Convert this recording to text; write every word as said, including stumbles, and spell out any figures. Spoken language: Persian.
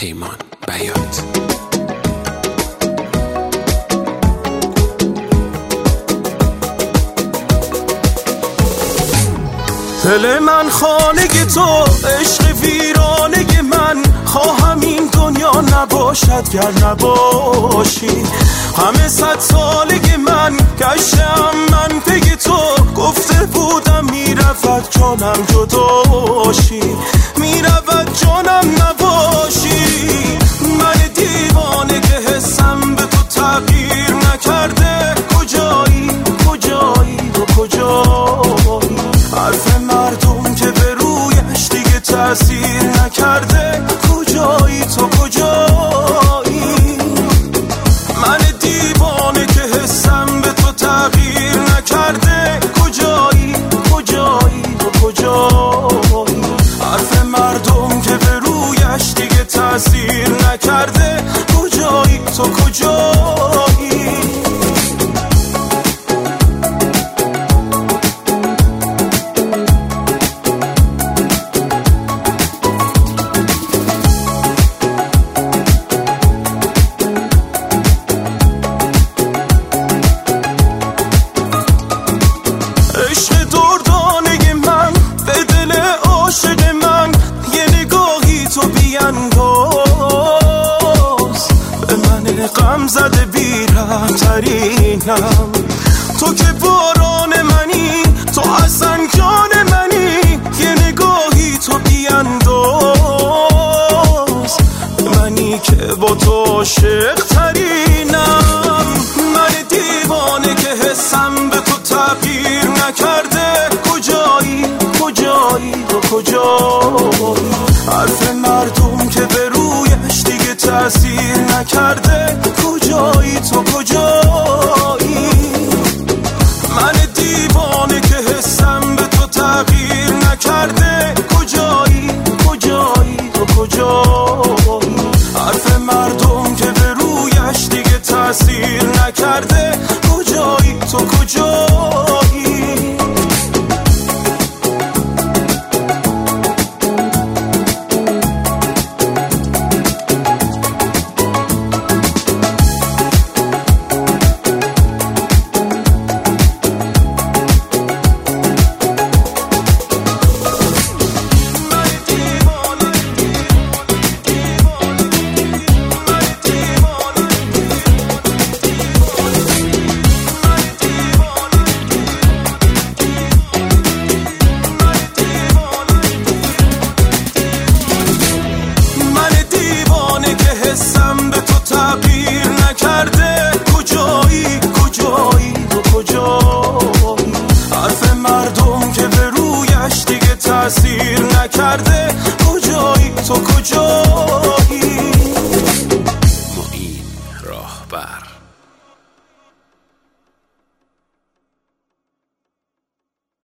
پیمان بیات. دل من خانه تو، عشق ویرانه من، خواهم این دنیا نباشد گر نباشی. همه صد ساله من گشتم من پی تو، گفته بودم میرود جانم جداشی، میرود جانم نباشی. من دیوانه که حسم به تو تغییر نکرده، کجایی کجایی تو کجایی؟ حرف مردم که به رویش دیگه تأثیر نکرده، کجایی تو کجایی؟ من دیوانه که حسم به تو تغییر نکرده، کجایی کجایی تو کجایی؟ حرف مردم که به رویش دیگه تأثیر نکرده، کجایی تو کجایی؟ غم زده بیرم ترینم، تو که باران منی، تو اصلا جان منی. یه نگاهی تو بیانداز، منی که با تو عاشق ترینم. من دیوانه که حسم به تو تغییر نکرده، کجایی کجایی تو کجایی؟ حرف مردم که به رویش دیگه تأثیر نکرده، کجایی تو کجایی؟ من دیوانه که حسم به تو تغییر نکرده، کجایی کجایی تو کجایی؟ حرف مردم که به رویش دیگه تأثیر نکرده، کجایی تو کجایی؟ حسم به تو تغییر نکرده، کجایی کجایی تو کجایی؟ حرف مردم که به رویش دیگه تأثیر نکرده، کجایی تو کجایی؟ معین راهبر.